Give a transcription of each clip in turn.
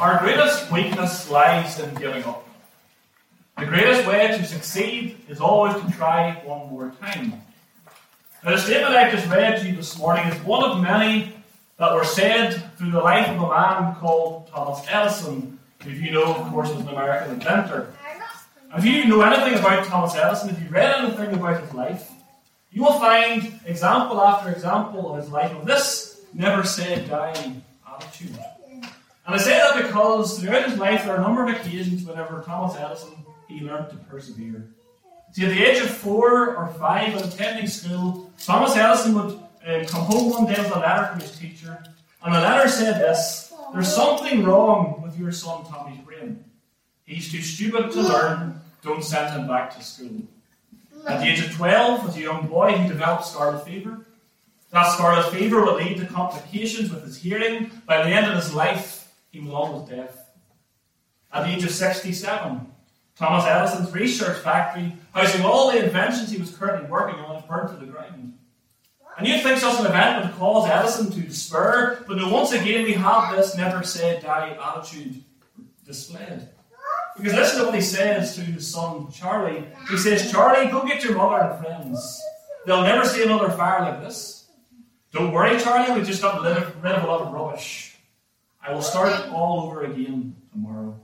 Our greatest weakness lies in giving up. The greatest way to succeed is always to try one more time. Now, the statement I just read to you this morning is one of many that were said through the life of a man called Thomas Edison, who, if you know, of course, was an American inventor. And if you know anything about Thomas Edison, if you read anything about his life, you will find example after example of his life of this never say die attitude. And I say that because throughout his life there are a number of occasions whenever Thomas Edison, he learned to persevere. See, at the age of 4 or 5 when attending school, Thomas Edison would come home one day with a letter from his teacher, and the letter said this: "There's something wrong with your son Tommy's brain. He's too stupid to learn. Don't send him back to school." At the age of 12, as a young boy, he developed scarlet fever. That scarlet fever would lead to complications with his hearing. By the end of his life, he was almost deaf. At the age of 67, Thomas Edison's research factory, housing all the inventions he was currently working on, was burnt to the ground. And you'd think such an event would cause Edison to despair, but no, once again we have this never say die attitude displayed. Because listen to what he says to his son Charlie. He says, "Charlie, go get your mother and friends. They'll never see another fire like this. Don't worry, Charlie, we've just got rid of a lot of rubbish. I will start all over again tomorrow."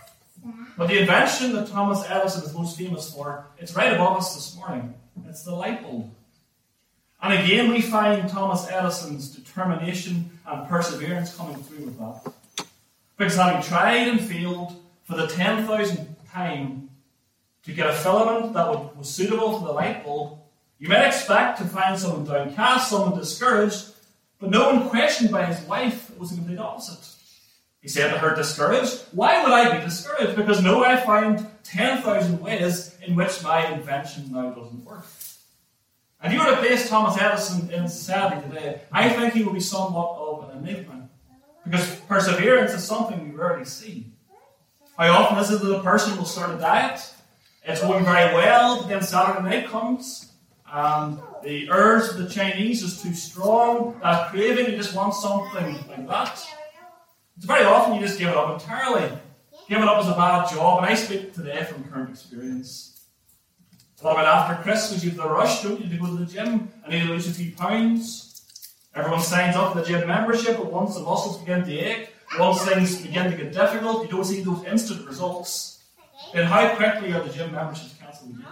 But the invention that Thomas Edison is most famous for, it's right above us this morning. It's the light bulb. And again we find Thomas Edison's determination and perseverance coming through with that. Because having tried and failed for the 10,000th time to get a filament that was suitable for the light bulb, you might expect to find someone downcast, someone discouraged, but no one questioned by his wife. It was the complete opposite. He said to her, discouraged? Why would I be discouraged? Because no, I find 10,000 ways in which my invention now doesn't work. And if you were to place Thomas Edison in society today, I think he would be somewhat of an enigma. Because perseverance is something we rarely see. How often is it that a person will start a diet? It's going very well, but then Saturday night comes, and the urge of the Chinese is too strong, that craving, you just want something like that. It's very often you just give it up entirely. Give it up as a bad job, and I speak today from current experience. What about after Christmas? You have the rush, don't you, to go to the gym and need to lose a few pounds? Everyone signs up for the gym membership, but once the muscles begin to ache, once things begin to get difficult, you don't see those instant results. Then how quickly are the gym memberships cancelled again?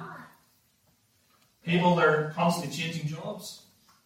People, they're constantly changing jobs.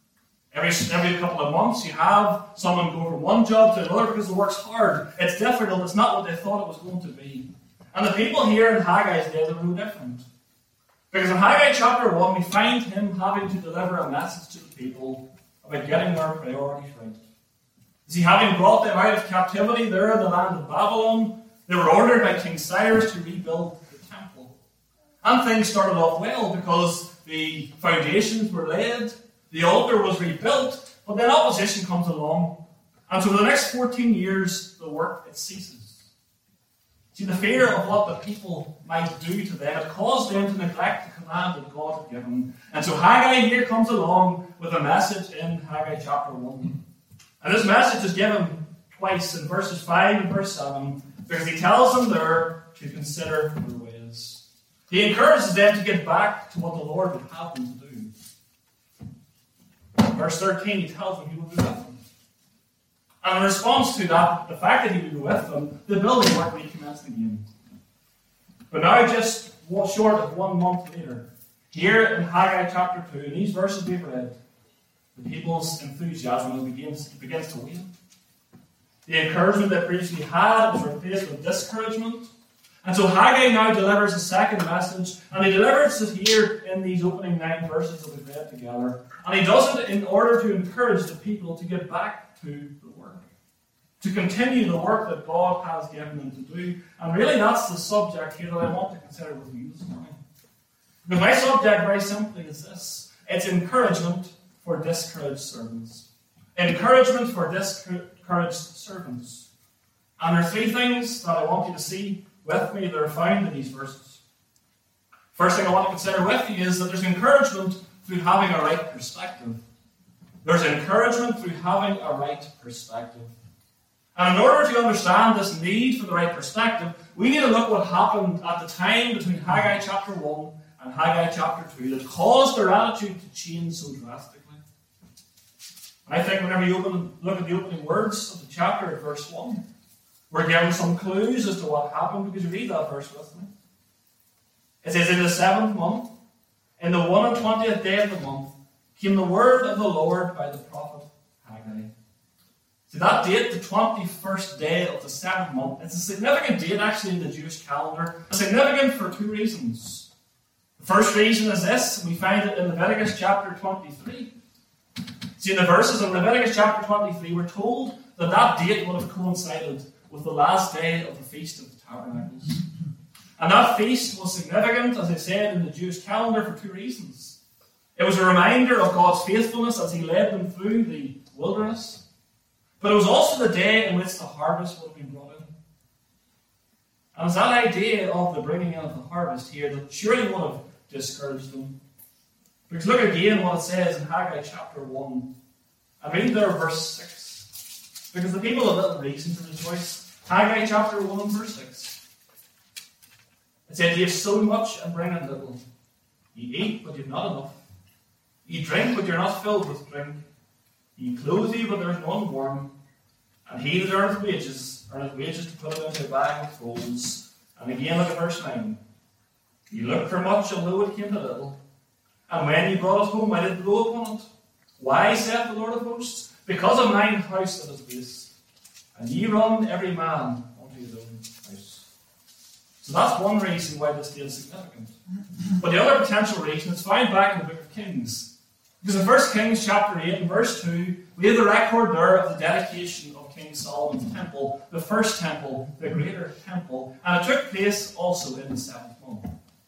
Every couple of months you have someone go from one job to another because it works hard. It's difficult, it's not what they thought it was going to be. And the people here in Haggai's day, they were no different. Because in Haggai chapter 1, we find him having to deliver a message to the people about getting their priorities right. See, having brought them out of captivity there in the land of Babylon, they were ordered by King Cyrus to rebuild the temple. And things started off well because the foundations were laid, the altar was rebuilt, but then opposition comes along. And so for the next 14 years, the work, it ceases. See, the fear of what the people might do to them, it caused them to neglect the command that God had given. And so Haggai here comes along with a message in Haggai chapter 1. And this message is given twice in verses 5 and verse 7, because he tells them there to consider their ways. He encourages them to get back to what the Lord would have them to do. Verse 13, he tells them he will be with them. And in response to that, the fact that he would be with them, the building work recommenced again. But now, just short of 1 month later, here in Haggai chapter 2, in these verses we've read, the people's enthusiasm begins to wane. The encouragement they previously had was replaced with discouragement. And so Haggai now delivers a second message, and he delivers it here in these opening 9 verses that we've read together. And he does it in order to encourage the people to get back to the work, to continue the work that God has given them to do. And really that's the subject here that I want to consider with you this morning. Because my subject very simply is this: it's encouragement for discouraged servants. Encouragement for discouraged servants. And there are 3 things that I want you to see with me that are found in these verses. First thing I want to consider with you is that there's encouragement through having a right perspective. There's encouragement through having a right perspective. And in order to understand this need for the right perspective, we need to look what happened at the time between Haggai chapter 1 and Haggai chapter 2 that caused their attitude to change so drastically. And I think whenever you look at the opening words of the chapter at verse 1, we're given some clues as to what happened, because you read that verse with me. It says, in the 7th month, in the 21st day of the month, came the word of the Lord by the prophet Haggai. So that date, the 21st day of the 7th month, it's a significant date actually in the Jewish calendar. It's significant for two reasons. The first reason is this, and we find it in Leviticus chapter 23. See, in the verses in Leviticus chapter 23, we're told that that date would have coincided with the last day of the Feast of the Tabernacles. And that feast was significant, as I said, in the Jewish calendar for two reasons. It was a reminder of God's faithfulness as He led them through the wilderness. But it was also the day in which the harvest would have been brought in. And it's that idea of the bringing in of the harvest here that surely would have discouraged them. Because look again what it says in Haggai chapter 1. And read there verse 6. Because the people have little reason to rejoice. Haggai chapter 1 and verse 6. It said, "Ye have sown much and bring in little. Ye eat, but ye have not enough. Ye drink, but ye are not filled with drink. Ye clothe you, but there is none warm. And he that earneth wages to put it into a bag of folds." And again look at verse 9. "Ye looked for much, and lo, it came to little. And when ye brought it home, I did blow upon it. Why, saith the Lord of hosts? Because of mine house that is waste. And ye run every man unto his own house." So that's one reason why this day is significant. But the other potential reason is found back in the book of Kings. Because in 1 Kings chapter 8 and verse 2, we have the record there of the dedication of King Solomon's temple, the first temple, the greater temple. And it took place also in the 7th month.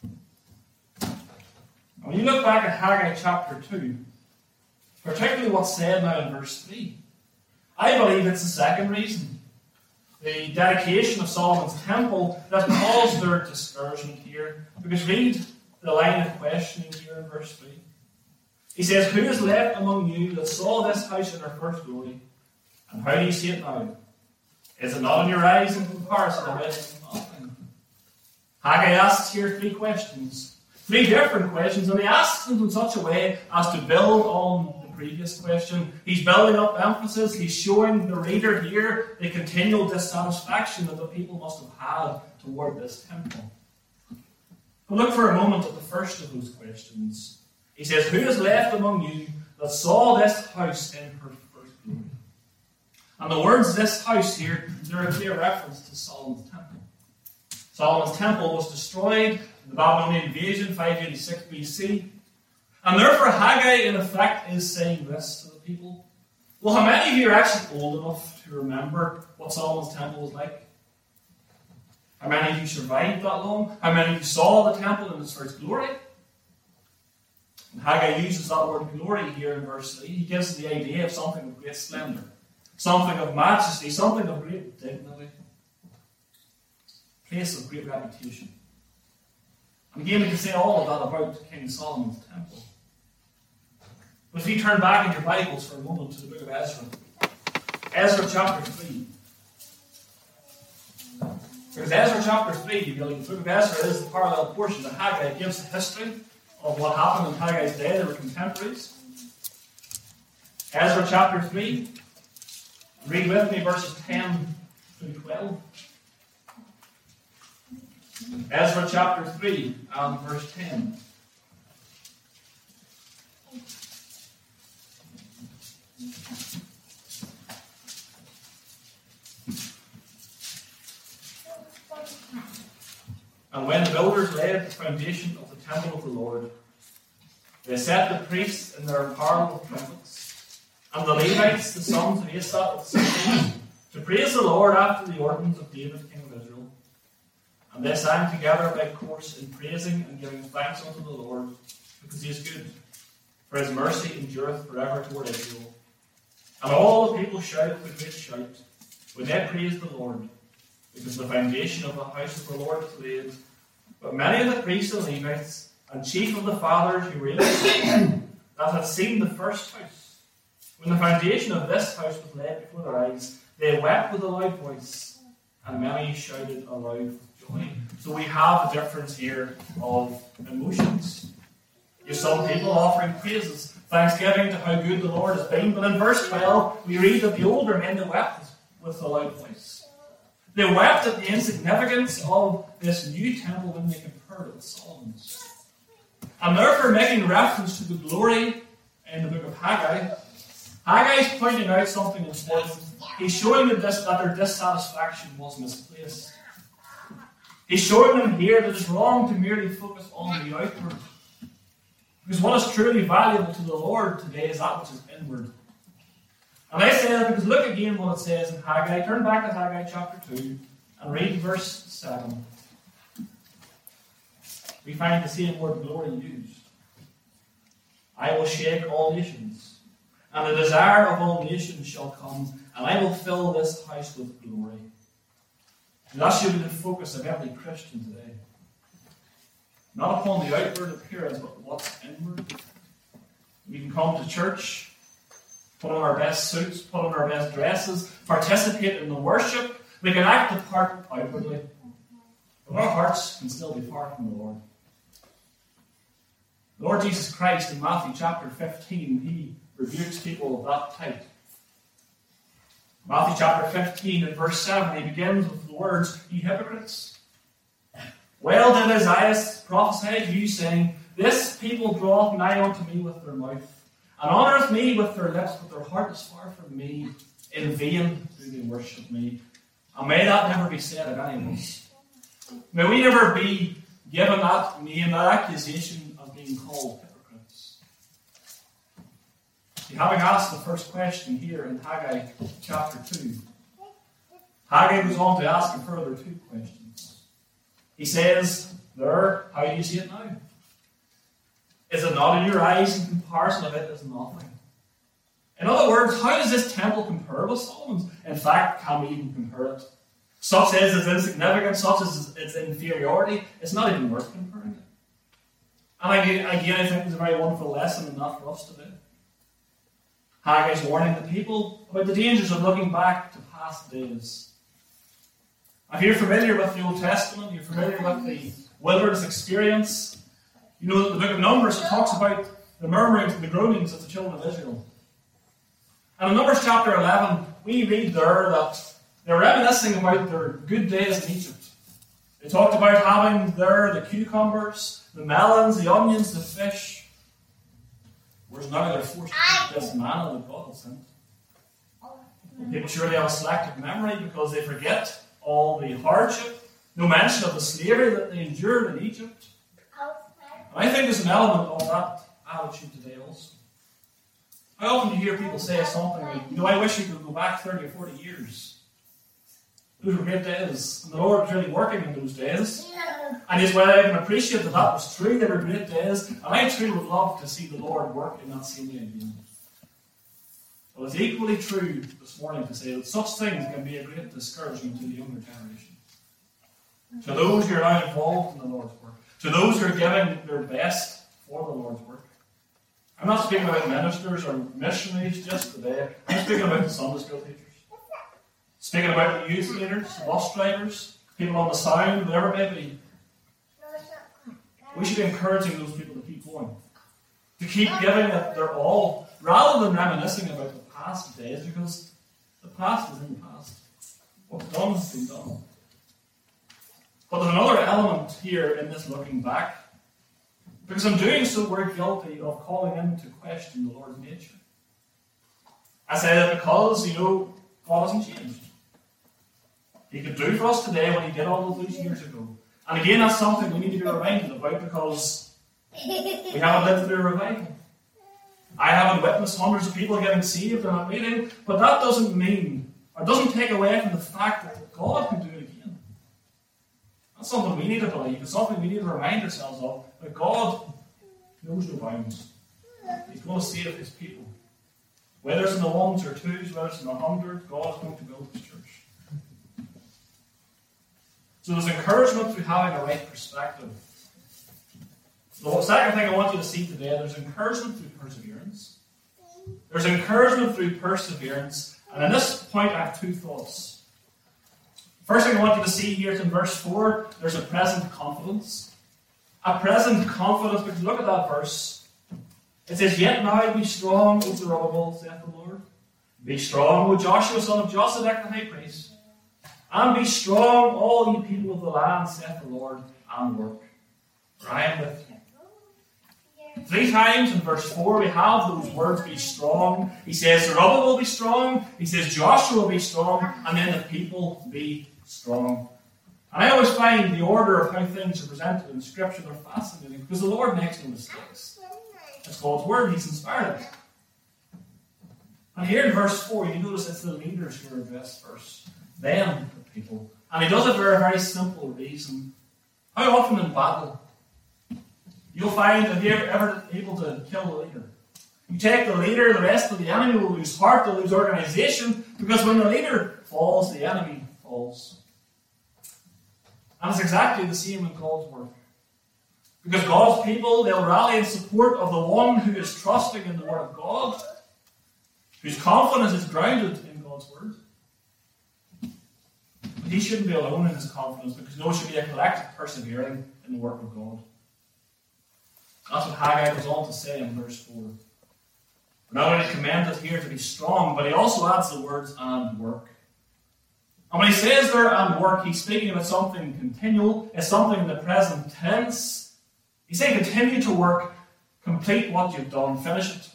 And when you look back at Haggai chapter 2, particularly what's said now in verse 3, I believe it's the second reason. The dedication of Solomon's temple that caused their discouragement here. Because read the line of questioning here in verse 3. He says, "Who is left among you that saw this house in her first glory? And how do you see it now? Is it not in your eyes in comparison to nothing?" Haggai asks here three questions. Three different questions, and he asks them in such a way as to build on previous question. He's building up emphasis. He's showing the reader here the continual dissatisfaction that the people must have had toward this temple. But look for a moment at the first of those questions. He says, "Who is left among you that saw this house in her first glory?" And the words "this house" here, they're a clear reference to Solomon's temple. Solomon's temple was destroyed in the Babylonian invasion, 586 BC. And therefore Haggai, in effect, is saying this to the people. Well, how many of you are actually old enough to remember what Solomon's temple was like? How many of you survived that long? How many of you saw the temple in its first glory? And Haggai uses that word glory here in verse 3. He gives the idea of something of great splendour, something of majesty, something of great dignity, a place of great reputation. And again, we can say all of that about King Solomon's temple. But if you turn back in your Bibles for a moment to the book of Ezra, Ezra chapter 3. Because Ezra chapter 3, the book of Ezra is the parallel portion to Haggai. It gives the history of what happened in Haggai's day. They were contemporaries. Ezra chapter 3. Read with me verses 10 through 12. Ezra chapter 3 and verse 10. "And when the builders laid the foundation of the temple of the Lord, they set the priests in their apparel with trumpets, and the Levites, the sons of Asaph, with cymbals, to praise the Lord after the ordinance of David, king of Israel. And they sang together by course in praising and giving thanks unto the Lord, because he is good, for his mercy endureth forever toward Israel. And all the people shouted with a great shout when they praised the Lord, because the foundation of the house of the Lord was laid. But many of the priests and Levites, and chief of the fathers who were in the that had seen the first house, when the foundation of this house was laid before their eyes, They wept with a loud voice, and many shouted aloud with joy. So we have a difference here of emotions. You have some people offering praises, thanksgiving to how good the Lord has been. But in verse 12, we read that the older men they wept with a loud voice. They wept at the insignificance of this new temple when they compared it with Solomon's. And therefore, making reference to the glory in the book of Haggai, Haggai is pointing out something important. He's showing that their dissatisfaction was misplaced. He's showing them here that it's wrong to merely focus on the outward. Because what is truly valuable to the Lord today is that which is inward. And I say that because look again what it says in Haggai. Turn back to Haggai chapter 2 and read verse 7. We find the same word glory used. I will shake all nations, and the desire of all nations shall come, and I will fill this house with glory. And that should be the focus of every Christian today. Not upon the outward appearance, but what's inward. We can come to church, put on our best suits, put on our best dresses, participate in the worship. We can act the part outwardly, but our hearts can still be far from the Lord. The Lord Jesus Christ in Matthew chapter 15, he rebukes people of that type. Matthew chapter 15 and verse 7, he begins with the words, "Ye hypocrites, well did Isaiah prophesy to you, saying, This people draweth nigh unto me with their mouth, and honoureth me with their lips, but their heart is far from me. In vain do they worship me." And may that never be said of any of us. May we never be given that name, that accusation of being called hypocrites. See, having asked the first question here in Haggai chapter 2, Haggai goes on to ask a further two questions. He says, there, how do you see it now? Is it not in your eyes in comparison of it as nothing? In other words, how does this temple compare with Solomon's? In fact, can we even compare it? Such as its insignificance, such as its inferiority, it's not even worth comparing it. And again, I think there's a very wonderful lesson in that for us today. Haggai's warning the people about the dangers of looking back to past days. If you're familiar with the Old Testament, you're familiar with the wilderness experience, you know that the book of Numbers talks about the murmurings and the groanings of the children of Israel. And in Numbers chapter 11, we read there that they're reminiscing about their good days in Egypt. They talked about having there the cucumbers, the melons, the onions, the fish. Whereas now they're forced to eat this manna that God has sent. People surely have a selective memory because they forget all the hardship, no mention of the slavery that they endured in Egypt. And I think there's an element of that attitude today also. How often do you hear people say something like, I wish you could go back 30 or 40 years. Those were great days. And the Lord was really working in those days. And as well, I can appreciate that was true. They were great days. And I truly would love to see the Lord work in that same way again. But it's equally true this morning to say that such things can be a great discouragement to the younger generation. To those who are now involved in the Lord's work. To those who are giving their best for the Lord's work. I'm not speaking about ministers or missionaries just today. I'm speaking about the Sunday school teachers. Speaking about the youth leaders, the bus drivers, people on the sound, whatever it may be. We should be encouraging those people to keep going. To keep giving it their all, rather than reminiscing about the past days, because the past is in the past. What's done has been done. But there's another element here in this looking back. Because in doing so, we're guilty of calling into question the Lord's nature. I say that because, God hasn't changed. He could do for us today what he did all of those years ago. And again, that's something we need to be reminded about because we haven't lived through a revival. I haven't witnessed hundreds of people getting saved in a meeting, but that doesn't mean, or doesn't take away from the fact that God can do it again. That's something we need to believe. It's something we need to remind ourselves of, that God knows no bounds. He's going to save his people. Whether it's in the ones or twos, whether it's in the hundreds, God is going to build his church. So there's encouragement through having a right perspective. The second thing I want you to see today, there's encouragement through perseverance. There's encouragement through perseverance. And And in this point, I have two thoughts. First thing I want you to see here is in verse 4, there's a present confidence. A present confidence, because look at that verse. It says, "Yet now be strong, O Zerubbabel, saith the Lord. Be strong, O Joshua, son of Josedek, the high priest. And be strong, all ye people of the land, saith the Lord, and work. For I am with you." 3 times in verse 4 we have those words, be strong. He says Zerubbabel will be strong. He says Joshua will be strong. And then the people be strong. And I always find the order of how things are presented in Scripture are fascinating, because the Lord makes no mistakes. It's God's Word. He's inspired it. And here in verse 4, you notice it's the leaders who are addressed first. Them, the people. And he does it for a very simple reason. How often in battle you'll find that you're ever able to kill the leader. You take the leader, the rest of the enemy will lose heart, they'll lose organization, because when the leader falls, the enemy falls. And it's exactly the same in God's work. Because God's people, they'll rally in support of the one who is trusting in the Word of God, whose confidence is grounded in God's Word. But he shouldn't be alone in his confidence, because no, it should be a collective persevering in the work of God. That's what Haggai goes on to say in verse 4. We're not only commanded here to be strong, but he also adds the words, and work. And when he says there, and work, he's speaking about something continual. It's something in the present tense. He's saying continue to work, complete what you've done, finish it.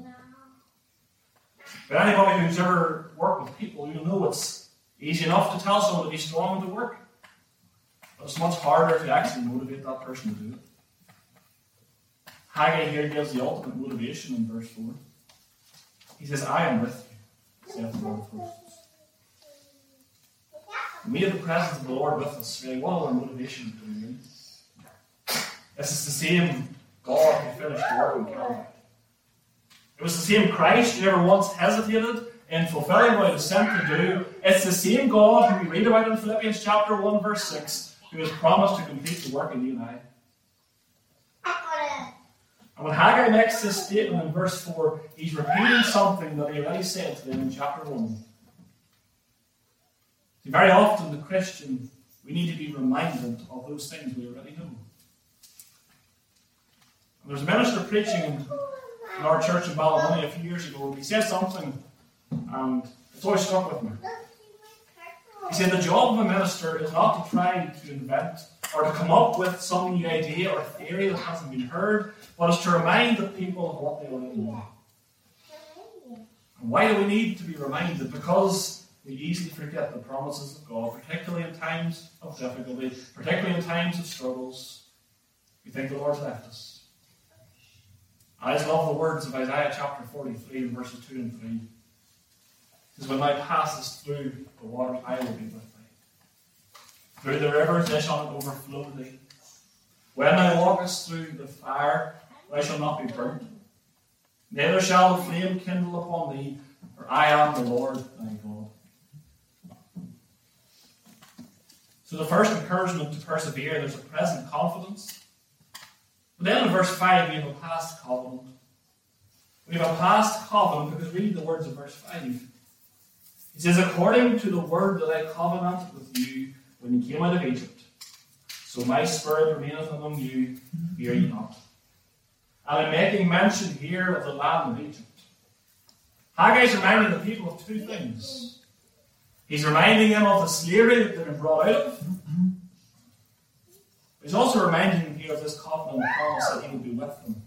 But anybody who's ever worked with people, you'll know it's easy enough to tell someone to be strong and to work. But it's much harder to actually motivate that person to do it. Haggai here gives the ultimate motivation in verse 4. He says, "I am with you," saith the Lord of hosts. And we have the presence of the Lord with us. Really, what other motivation do we need? This is the same God who finished the work on Calvary. It was the same Christ who never once hesitated in fulfilling what he was sent to do. It's the same God who we read about in Philippians chapter 1, verse 6, who has promised to complete the work in you and I. And when Haggai makes this statement in verse 4, he's repeating something that he already said to them in chapter 1. See, very often, the Christian, we need to be reminded of those things we already know. And there was a minister preaching in our church in Ballymoney a few years ago. He said something, and it's always stuck with me. He said the job of a minister is not to try to invent or to come up with some new idea or theory that hasn't been heard, but is to remind the people of what they already know. And why do we need to be reminded? Because we easily forget the promises of God, particularly in times of difficulty, particularly in times of struggles. We think the Lord's left us. I just love the words of Isaiah chapter 43, verses 2 and 3. It says, "When thou passest through the waters, I will be with thee. Through the rivers, they shall not overflow thee. When thou walkest through the fire, thou shalt not be burnt. Neither shall the flame kindle upon thee, for I am the Lord thy God." So the first encouragement to persevere, there's a present confidence. But then in verse 5, we have a past covenant. We have a past covenant because read the words of verse 5. He says, "According to the word that I covenanted with you when you came out of Egypt, so my spirit remaineth among you, fear ye not." And I'm making mention here of the land of Egypt. Haggai's reminding the people of two things. He's reminding them of the slavery that they've been brought out of. He's also reminding them here of this covenant promise that he will be with them.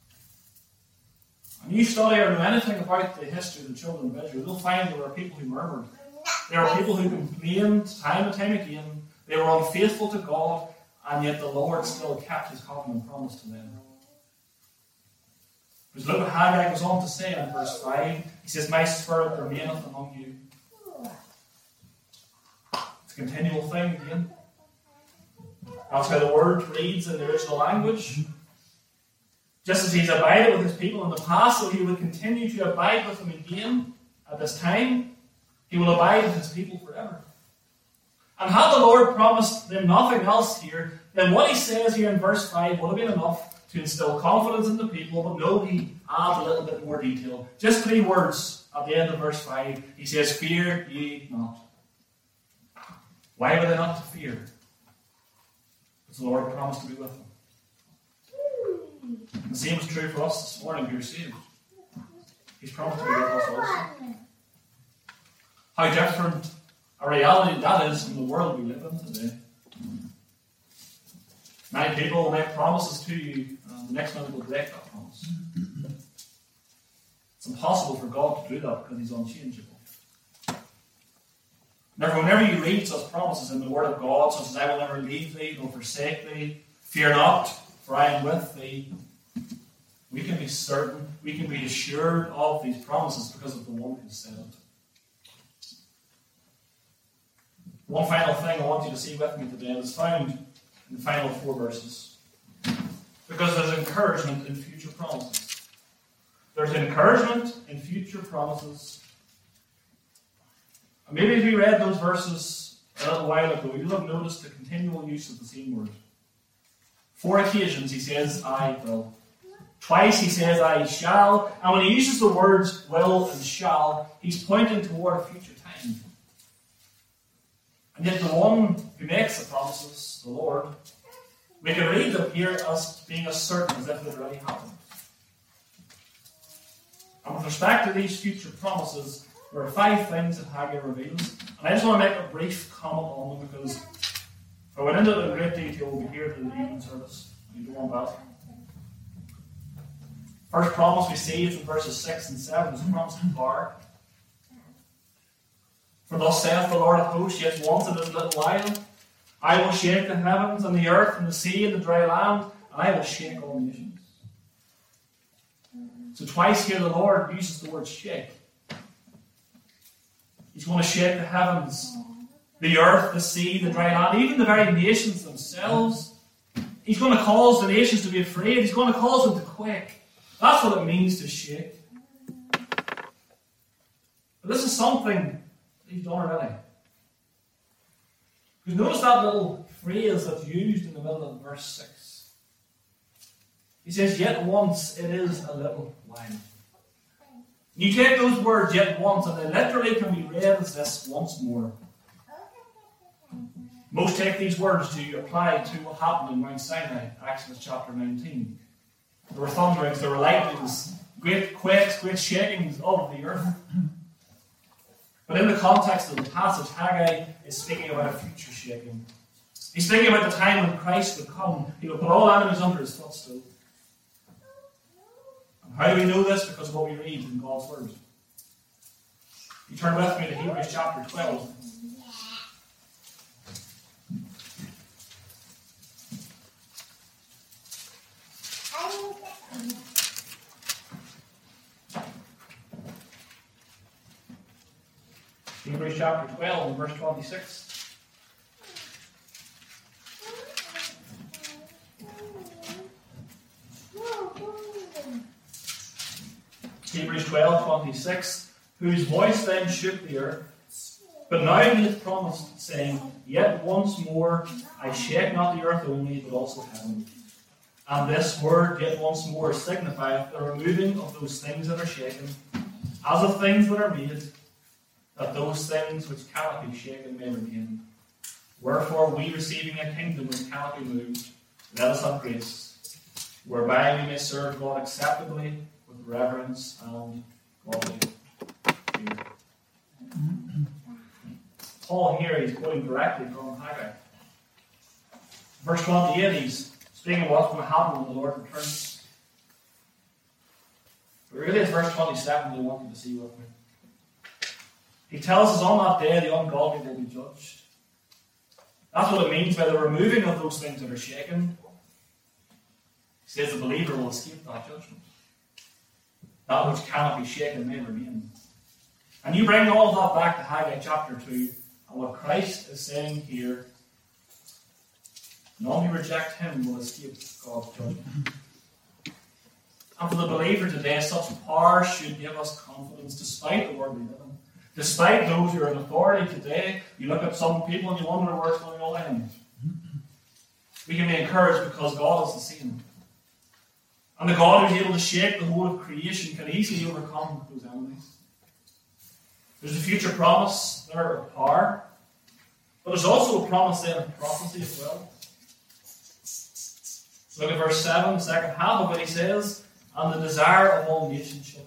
And you study or know anything about the history of the children of Israel, you'll find there were people who murmured. There were people who complained time and time again. They were unfaithful to God, and yet the Lord still kept his covenant promise to them. Because look what Haggai goes on to say in verse 5. He says, "My spirit remaineth among you." It's a continual thing again. That's how the word reads in the original language. Just as he's abided with his people in the past, so he will continue to abide with them again at this time. He will abide with his people forever. And had the Lord promised them nothing else here, then what he says here in verse 5 would have been enough to instill confidence in the people, but no, he adds a little bit more detail. Just 3 words at the end of verse 5. He says, "Fear ye not." Why were they not to fear? Because the Lord promised to be with them. And the same is true for us this morning who are saved. He's promised to be with us also. How different a reality that is from the world we live in today. Many people will make promises to you, and the next minute will break that promise. It's impossible for God to do that because He's unchangeable. Therefore, whenever you read such promises in the Word of God, such as "I will never leave thee nor forsake thee, fear not, for I am with thee," we can be certain, we can be assured of these promises because of the one who said it. One final thing I want you to see with me today is found in the final 4 verses. Because there's encouragement in future promises. There's encouragement in future promises. And maybe if you read those verses a little while ago, you'll have noticed the continual use of the same word. 4 occasions he says, "I will." Twice he says, "I shall." And when he uses the words "will" and "shall," he's pointing toward a future time. And yet the one who makes the promises, the Lord, we can read them here as being as certain as if they'd already happened. And with respect to these future promises, there are 5 things that Haggai reveals. And I just want to make a brief comment on them because if I went into it in great detail, we'll be here to the evening service. And you don't want that. First promise we see is in verses 6 and 7. It's a promise of power. "For thus saith the Lord of hosts, yet once in a little while, I will shake the heavens and the earth and the sea and the dry land, and I will shake all nations." So twice here the Lord uses the word shake. He's going to shake the heavens, the earth, the sea, the dry land, even the very nations themselves. He's going to cause the nations to be afraid. He's going to cause them to quake. That's what it means to shake. But this is something He's done already. Because notice that little phrase that's used in the middle of verse 6. He says, "Yet once it is a little while." You take those words, "yet once," and they literally can be read as this: once more. Most take these words to apply to what happened in Mount Sinai, Exodus chapter 19. There were thunderings, there were lightnings, great quakes, great shakings of the earth. But in the context of the passage, Haggai is speaking about a future shaking. He's speaking about the time when Christ would come. He would put all enemies under His footstool. And how do we know this? Because of what we read in God's Word. You turn with me to Hebrews chapter 12. Hebrews chapter 12 and verse 26. Hebrews 12:26. "Whose voice then shook the earth, but now He hath promised, saying, Yet once more I shake not the earth only, but also heaven. And this word, yet once more, signifieth the removing of those things that are shaken, as of things that are made, that those things which cannot be shaken may remain. Wherefore we, receiving a kingdom which cannot be moved, let us have grace, whereby we may serve God acceptably with reverence and godly fear." Paul here is quoting directly from Haggai. Verse 28, he's speaking of what's going to happen when the Lord returns. But really it's verse 27 that I want you to see with me. He tells us on that day the ungodly will be judged. That's what it means by the removing of those things that are shaken. He says the believer will escape that judgment. That which cannot be shaken may remain. And you bring all of that back to Haggai chapter 2, and what Christ is saying here, none who reject Him will escape God's judgment. And for the believer today, such power should give us confidence despite the world we live in. Despite those who are in authority today, you look at some people and you wonder where it's going to all end. We can be encouraged because God is the same. And the God who's able to shake the whole of creation can easily overcome those enemies. There's a future promise there of power, but there's also a promise there of prophecy as well. Look at verse 7, the second half of it. He says, "And the desire of all nations shall come."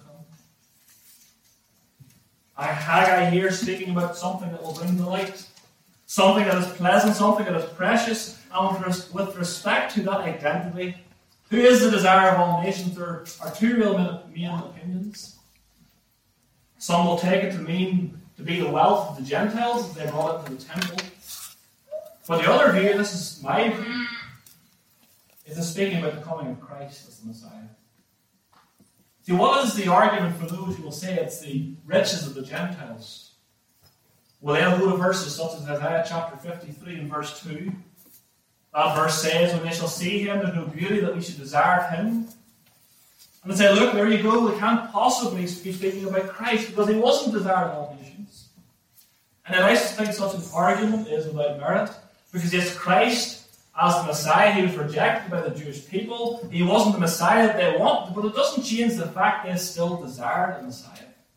Haggai here speaking about something that will bring delight, something that is pleasant, something that is precious, and with respect to that identity, who is the desire of all nations? There are two real main opinions. Some will take it to mean to be the wealth of the Gentiles as they brought it to the temple. But the other view, and this is my view, is speaking about the coming of Christ as the Messiah. See, what is the argument for those who will say it's the riches of the Gentiles? Well, they'll go to verses such as Isaiah chapter 53 and verse 2. That verse says, "When they shall see him, there's no beauty that we should desire him." And they say, look, there you go, we can't possibly be speaking about Christ because he wasn't desired of all nations. And I think such an argument is without merit, because yes, Christ, as the Messiah, he was rejected by the Jewish people. He wasn't the Messiah that they wanted, but it doesn't change the fact they still desired a Messiah.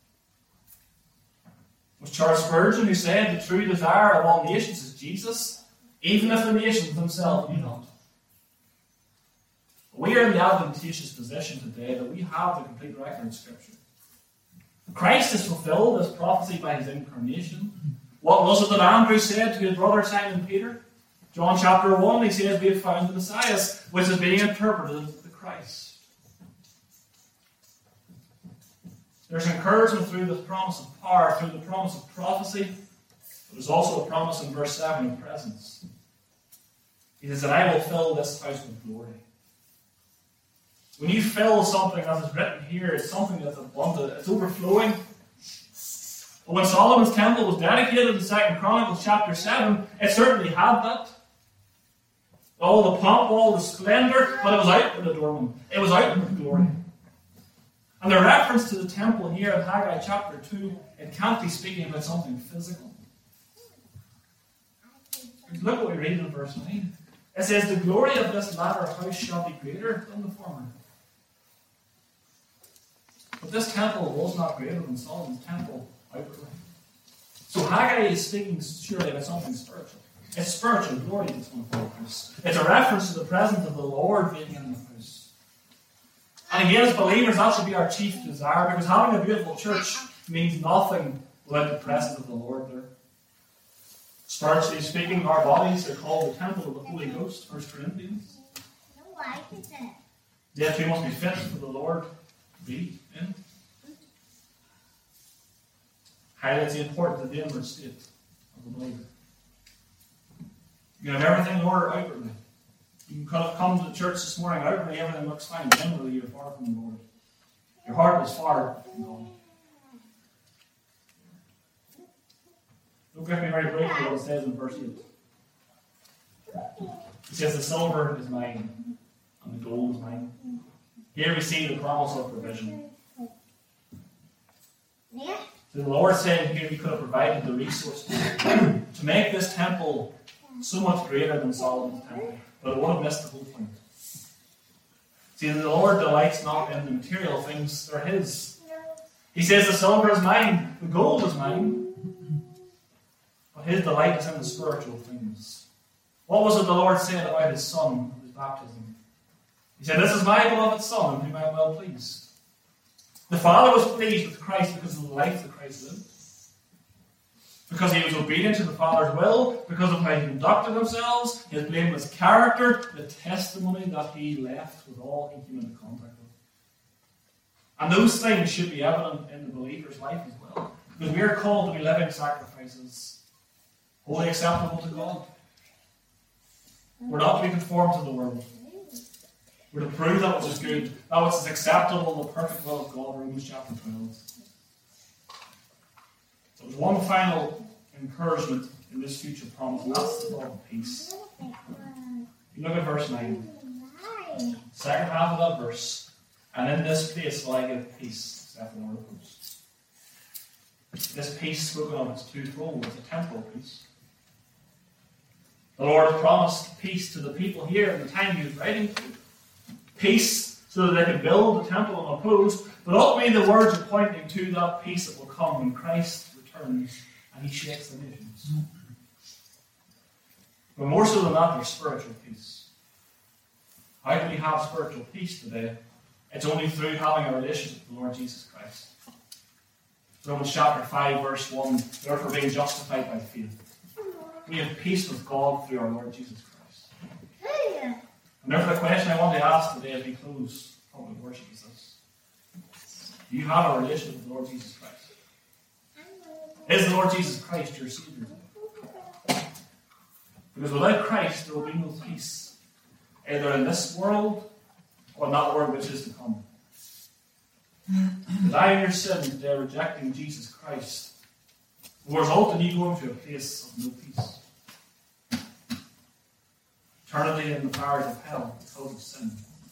It was Charles Spurgeon who said the true desire of all nations is Jesus, even if the nations themselves do not. We are in the advantageous position today that we have the complete record of Scripture. Christ has fulfilled this prophecy by his incarnation. What was it that Andrew said to his brother Simon Peter? John chapter 1, he says, "We have found the Messiah," which is being interpreted as the Christ. There's encouragement through the promise of power, through the promise of prophecy, but there's also a promise in verse 7 of presence. He says, "And I will fill this house with glory." When you fill something, as is written here, it's something that's abundant, it's overflowing. But when Solomon's temple was dedicated in 2 Chronicles chapter 7, it certainly had that. All the pomp, all the splendor, but it was out with adornment. It was out with glory. And the reference to the temple here in Haggai chapter 2, it can't be speaking about something physical. Look what we read in verse 9. It says, "The glory of this latter house shall be greater than the former." But this temple was not greater than Solomon's temple outwardly. So Haggai is speaking surely about something spiritual. It's spiritual glory that's going to fill the house. It's a reference to the presence of the Lord being in the house. And again, as believers, that should be our chief desire, because having a beautiful church means nothing without the presence of the Lord there. Spiritually speaking, our bodies are called the temple of the Holy Ghost, 1 Corinthians. Yet we must be fit for the Lord to be in. Highlights the importance of the inward state of the believer. You can have everything in order outwardly. You can come to the church this morning, outwardly everything looks fine. Inwardly you're far from the Lord. Your heart is far from God. Look at me very briefly what it says in verse 8. It says, "The silver is mine, and the gold is mine." Here we see the promise of provision. Yeah. The Lord said here he could have provided the resources to make this temple so much greater than Solomon's temple, but it would have missed the whole point. See, the Lord delights not in the material things, they're his. He says, "The silver is mine, the gold is mine," but his delight is in the spiritual things. What was it the Lord said about his son, his baptism? He said, "This is my beloved son, in whom I am well pleased." The Father was pleased with Christ because of the life that Christ lived. Because he was obedient to the Father's will, because of how he conducted himself, his blameless character, the testimony that he left with all he came into contact with. And those things should be evident in the believer's life as well. Because we are called to be living sacrifices, wholly acceptable to God. We're not to be conformed to the world. We're to prove that which is good, that which is acceptable in the perfect will of God, Romans chapter 12. So there's one final encouragement in this future promise, and that's the thought of peace. You look at verse 9. Second half of that verse. "And in this place will I give peace, saith the Lord of hosts." This peace spoken of is twofold. It's a temporal peace. The Lord has promised peace to the people here in the time he was writing to. Peace so that they can build the temple unopposed. But ultimately the words are pointing to that peace that will come when Christ returns and he shakes the nations. But more so than that, there's spiritual peace. How do we have spiritual peace today? It's only through having a relationship with the Lord Jesus Christ. Romans chapter 5, verse 1, therefore being justified by faith, we have peace with God through our Lord Jesus Christ. And therefore the question I want to ask today as we close public worship is this. Do you have a relationship with the Lord Jesus Christ? Is the Lord Jesus Christ your Saviour? Because without Christ there will be no peace, either in this world or in that world which is to come. Denying your sin today, rejecting Jesus Christ, will result in you going to a place of no peace. Eternity in the fires of hell because of sin.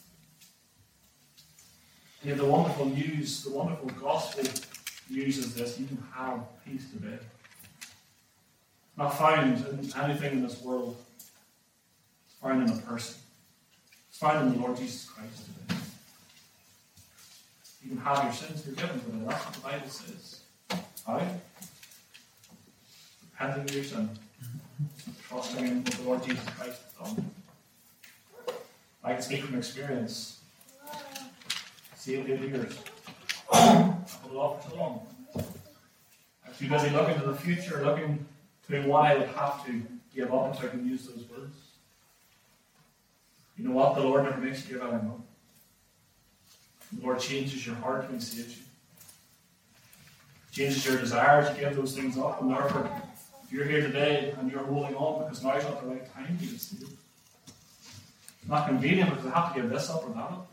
And yet the wonderful news, the wonderful gospel news is this: you can have peace today. Not found in anything in this world. It's found in a person. It's found in the Lord Jesus Christ today. You can have your sins forgiven today. That's what the Bible says. How? Repenting of your sin. Trusting in what the Lord Jesus Christ has done. I can speak from experience. Saved 8 years. I've put it off for so long. I'm too busy looking to the future, looking to what I would have to give up if I can use those words. You know what? The Lord never makes you give out on. The Lord changes your heart when he saves you. Changes your desire to give those things up. And therefore, if you're here today and you're holding on because now's not the right time to get saved, it's not convenient because I have to give this up or that up.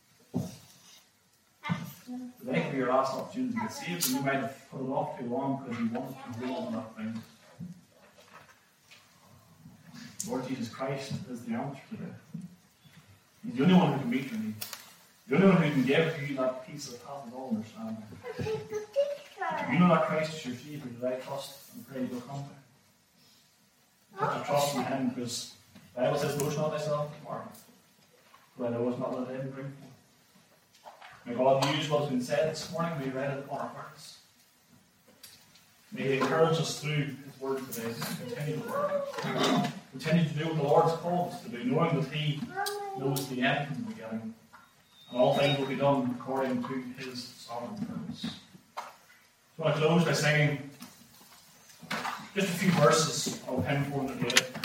Today could be your last opportunity to get saved, and you might have put it off too long because you wanted to hold on to that thing. Lord Jesus Christ is the answer today. He's the only one who can meet your need. The only one who can give you that peace that passes all understanding. You know that Christ is your Saviour. Did I trust and pray you'll come to? You have to trust in him because the Bible says, boast not thyself tomorrow. For I know it's not what I bring forth. May God use what has been said this morning. May he read it upon our hearts. May he encourage us through his word today to continue to work. Continue to do what the Lord has called us to do, knowing that he knows the end from the beginning. And all things will be done according to his sovereign purpose. So I want to close by singing just a few verses of Hymn 408.